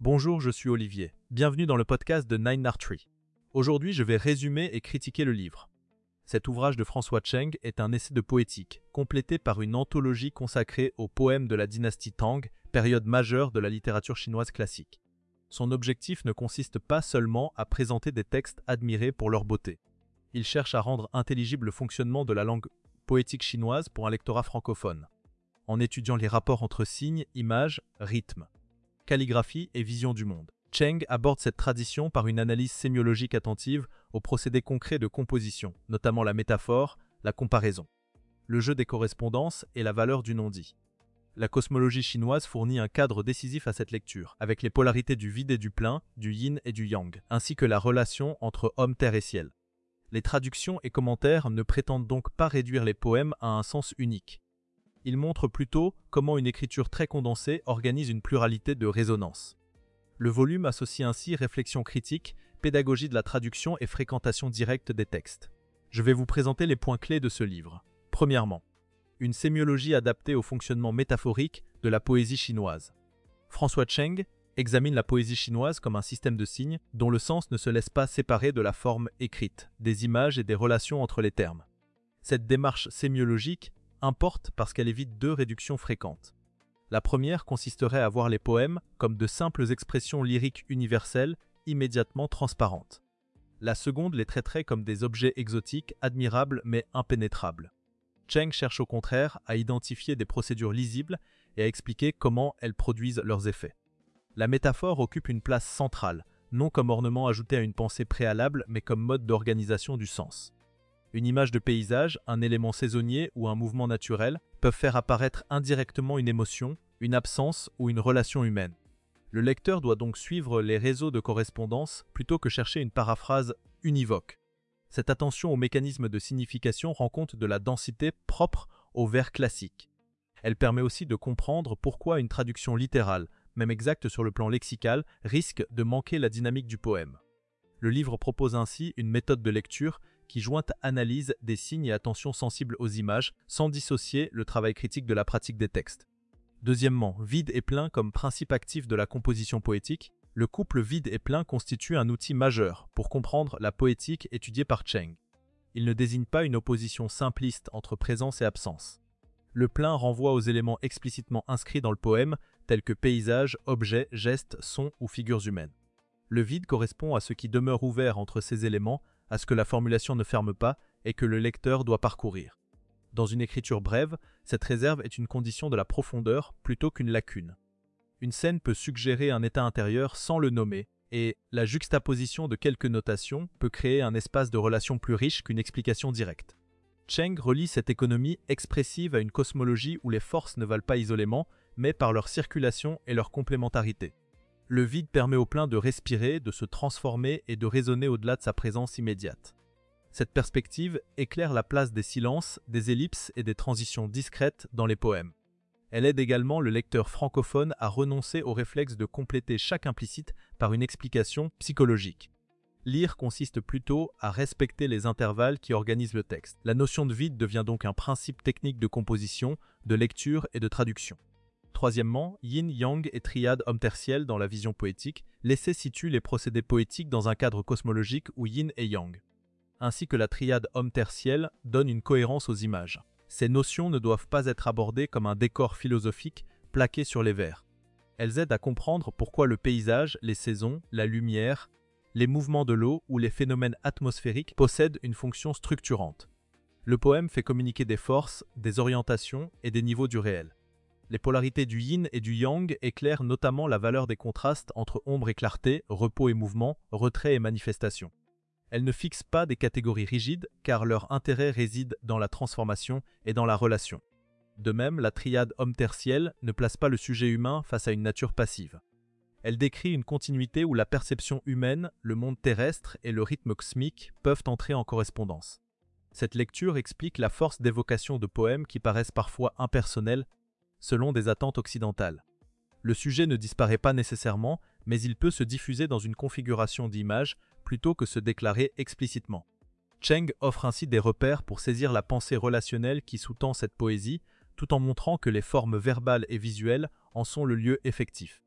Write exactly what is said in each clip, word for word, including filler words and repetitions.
Bonjour, je suis Olivier. Bienvenue dans le podcast de Nine Art Tree. Aujourd'hui, je vais résumer et critiquer le livre. Cet ouvrage de François Cheng est un essai de poétique, complété par une anthologie consacrée aux poèmes de la dynastie Tang, période majeure de la littérature chinoise classique. Son objectif ne consiste pas seulement à présenter des textes admirés pour leur beauté. Il cherche à rendre intelligible le fonctionnement de la langue poétique chinoise pour un lectorat francophone, en étudiant les rapports entre signes, images, rythmes, calligraphie et vision du monde. Cheng aborde cette tradition par une analyse sémiologique attentive aux procédés concrets de composition, notamment la métaphore, la comparaison, le jeu des correspondances et la valeur du non-dit. La cosmologie chinoise fournit un cadre décisif à cette lecture, avec les polarités du vide et du plein, du yin et du yang, ainsi que la relation entre homme, terre et ciel. Les traductions et commentaires ne prétendent donc pas réduire les poèmes à un sens unique. Ils montrent plutôt comment une écriture très condensée organise une pluralité de résonances. Le volume associe ainsi réflexion critique, pédagogie de la traduction et fréquentation directe des textes. Je vais vous présenter les points clés de ce livre. Premièrement, une sémiologie adaptée au fonctionnement métaphorique de la poésie chinoise. François Cheng examine la poésie chinoise comme un système de signes dont le sens ne se laisse pas séparer de la forme écrite, des images et des relations entre les termes. Cette démarche sémiologique importe parce qu'elle évite deux réductions fréquentes. La première consisterait à voir les poèmes comme de simples expressions lyriques universelles, immédiatement transparentes. La seconde les traiterait comme des objets exotiques, admirables mais impénétrables. Cheng cherche au contraire à identifier des procédures lisibles et à expliquer comment elles produisent leurs effets. La métaphore occupe une place centrale, non comme ornement ajouté à une pensée préalable, mais comme mode d'organisation du sens. Une image de paysage, un élément saisonnier ou un mouvement naturel peuvent faire apparaître indirectement une émotion, une absence ou une relation humaine. Le lecteur doit donc suivre les réseaux de correspondance plutôt que chercher une paraphrase univoque. Cette attention au mécanisme de signification rend compte de la densité propre au vers classique. Elle permet aussi de comprendre pourquoi une traduction littérale, même exacte sur le plan lexical, risque de manquer la dynamique du poème. Le livre propose ainsi une méthode de lecture qui jointe analyse des signes et attention sensible aux images, sans dissocier le travail critique de la pratique des textes. Deuxièmement, vide et plein comme principe actif de la composition poétique, le couple vide et plein constitue un outil majeur pour comprendre la poétique étudiée par Cheng. Il ne désigne pas une opposition simpliste entre présence et absence. Le plein renvoie aux éléments explicitement inscrits dans le poème, tels que paysages, objets, gestes, sons ou figures humaines. Le vide correspond à ce qui demeure ouvert entre ces éléments, à ce que la formulation ne ferme pas et que le lecteur doit parcourir. Dans une écriture brève, cette réserve est une condition de la profondeur plutôt qu'une lacune. Une scène peut suggérer un état intérieur sans le nommer, et la juxtaposition de quelques notations peut créer un espace de relation plus riche qu'une explication directe. Cheng relie cette économie expressive à une cosmologie où les forces ne valent pas isolément, mais par leur circulation et leur complémentarité. Le vide permet au plein de respirer, de se transformer et de résonner au-delà de sa présence immédiate. Cette perspective éclaire la place des silences, des ellipses et des transitions discrètes dans les poèmes. Elle aide également le lecteur francophone à renoncer au réflexe de compléter chaque implicite par une explication psychologique. Lire consiste plutôt à respecter les intervalles qui organisent le texte. La notion de vide devient donc un principe technique de composition, de lecture et de traduction. Troisièmement, yin, yang et triade homme-terre-ciel dans la vision poétique, l'essai situe les procédés poétiques dans un cadre cosmologique où yin et yang, ainsi que la triade homme-terre-ciel donne une cohérence aux images. Ces notions ne doivent pas être abordées comme un décor philosophique plaqué sur les vers. Elles aident à comprendre pourquoi le paysage, les saisons, la lumière, les mouvements de l'eau ou les phénomènes atmosphériques possèdent une fonction structurante. Le poème fait communiquer des forces, des orientations et des niveaux du réel. Les polarités du yin et du yang éclairent notamment la valeur des contrastes entre ombre et clarté, repos et mouvement, retrait et manifestation. Elles ne fixent pas des catégories rigides car leur intérêt réside dans la transformation et dans la relation. De même, la triade homme-terre-ciel ne place pas le sujet humain face à une nature passive. Elle décrit une continuité où la perception humaine, le monde terrestre et le rythme cosmique peuvent entrer en correspondance. Cette lecture explique la force d'évocation de poèmes qui paraissent parfois impersonnels selon des attentes occidentales. Le sujet ne disparaît pas nécessairement, mais il peut se diffuser dans une configuration d'images plutôt que se déclarer explicitement. Cheng offre ainsi des repères pour saisir la pensée relationnelle qui sous-tend cette poésie, tout en montrant que les formes verbales et visuelles en sont le lieu effectif.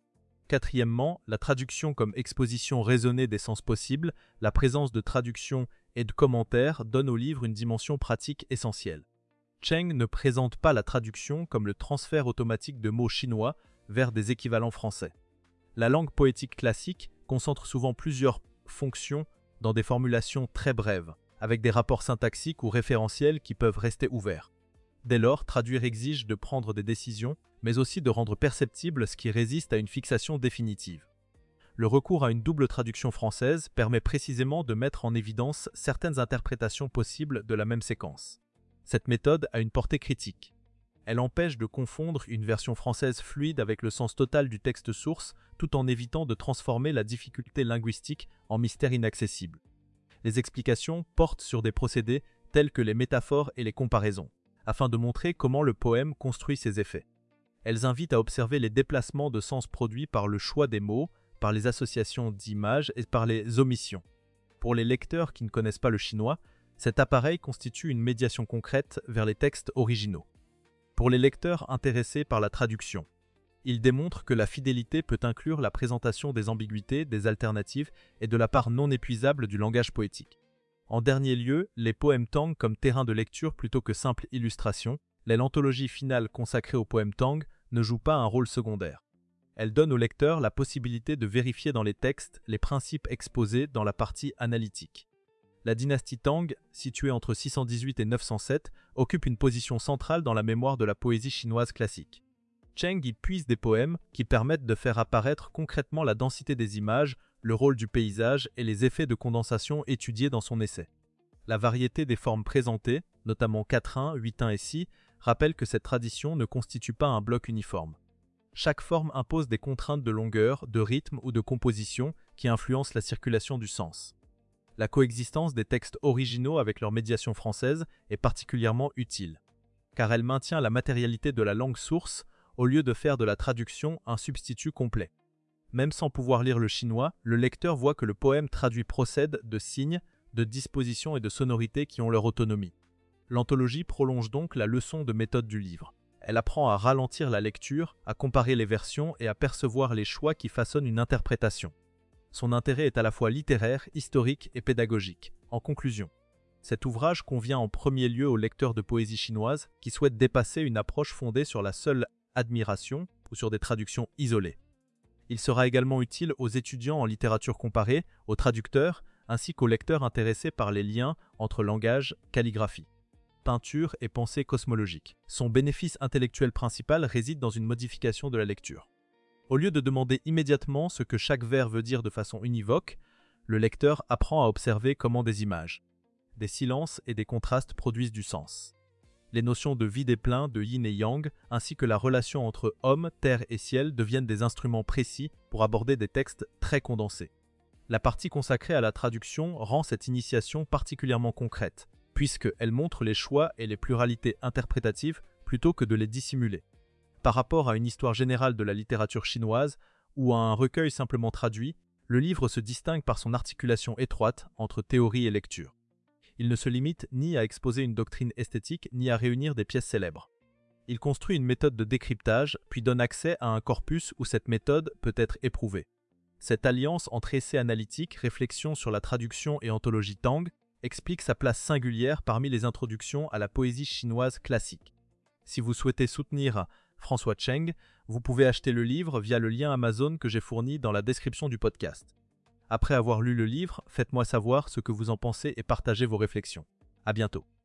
Quatrièmement, la traduction comme exposition raisonnée des sens possibles, la présence de traductions et de commentaires donne au livre une dimension pratique essentielle. Cheng ne présente pas la traduction comme le transfert automatique de mots chinois vers des équivalents français. La langue poétique classique concentre souvent plusieurs fonctions dans des formulations très brèves, avec des rapports syntaxiques ou référentiels qui peuvent rester ouverts. Dès lors, traduire exige de prendre des décisions, mais aussi de rendre perceptible ce qui résiste à une fixation définitive. Le recours à une double traduction française permet précisément de mettre en évidence certaines interprétations possibles de la même séquence. Cette méthode a une portée critique. Elle empêche de confondre une version française fluide avec le sens total du texte source, tout en évitant de transformer la difficulté linguistique en mystère inaccessible. Les explications portent sur des procédés tels que les métaphores et les comparaisons, afin de montrer comment le poème construit ses effets. Elles invitent à observer les déplacements de sens produits par le choix des mots, par les associations d'images et par les omissions. Pour les lecteurs qui ne connaissent pas le chinois, cet appareil constitue une médiation concrète vers les textes originaux. Pour les lecteurs intéressés par la traduction, il démontre que la fidélité peut inclure la présentation des ambiguïtés, des alternatives et de la part non épuisable du langage poétique. En dernier lieu, les poèmes Tang comme terrain de lecture plutôt que simple illustration, l'anthologie finale consacrée aux poèmes Tang ne joue pas un rôle secondaire. Elle donne au lecteur la possibilité de vérifier dans les textes les principes exposés dans la partie analytique. La dynastie Tang, située entre six cent dix-huit et neuf cent sept, occupe une position centrale dans la mémoire de la poésie chinoise classique. Cheng y puise des poèmes qui permettent de faire apparaître concrètement la densité des images, le rôle du paysage et les effets de condensation étudiés dans son essai. La variété des formes présentées, notamment quatrain, huitain et si, rappelle que cette tradition ne constitue pas un bloc uniforme. Chaque forme impose des contraintes de longueur, de rythme ou de composition qui influencent la circulation du sens. La coexistence des textes originaux avec leur médiation française est particulièrement utile, car elle maintient la matérialité de la langue source au lieu de faire de la traduction un substitut complet. Même sans pouvoir lire le chinois, le lecteur voit que le poème traduit procède de signes, de dispositions et de sonorités qui ont leur autonomie. L'anthologie prolonge donc la leçon de méthode du livre. Elle apprend à ralentir la lecture, à comparer les versions et à percevoir les choix qui façonnent une interprétation. Son intérêt est à la fois littéraire, historique et pédagogique. En conclusion, cet ouvrage convient en premier lieu aux lecteurs de poésie chinoise qui souhaitent dépasser une approche fondée sur la seule admiration ou sur des traductions isolées. Il sera également utile aux étudiants en littérature comparée, aux traducteurs, ainsi qu'aux lecteurs intéressés par les liens entre langage, calligraphie, peinture et pensée cosmologique. Son bénéfice intellectuel principal réside dans une modification de la lecture. Au lieu de demander immédiatement ce que chaque vers veut dire de façon univoque, le lecteur apprend à observer comment des images, des silences et des contrastes produisent du sens. Les notions de vide et plein, de yin et yang, ainsi que la relation entre homme, terre et ciel deviennent des instruments précis pour aborder des textes très condensés. La partie consacrée à la traduction rend cette initiation particulièrement concrète, puisqu'elle montre les choix et les pluralités interprétatives plutôt que de les dissimuler. Par rapport à une histoire générale de la littérature chinoise ou à un recueil simplement traduit, le livre se distingue par son articulation étroite entre théorie et lecture. Il ne se limite ni à exposer une doctrine esthétique ni à réunir des pièces célèbres. Il construit une méthode de décryptage, puis donne accès à un corpus où cette méthode peut être éprouvée. Cette alliance entre essai analytique, réflexion sur la traduction et anthologie Tang explique sa place singulière parmi les introductions à la poésie chinoise classique. Si vous souhaitez soutenir François Cheng, vous pouvez acheter le livre via le lien Amazon que j'ai fourni dans la description du podcast. Après avoir lu le livre, faites-moi savoir ce que vous en pensez et partagez vos réflexions. À bientôt.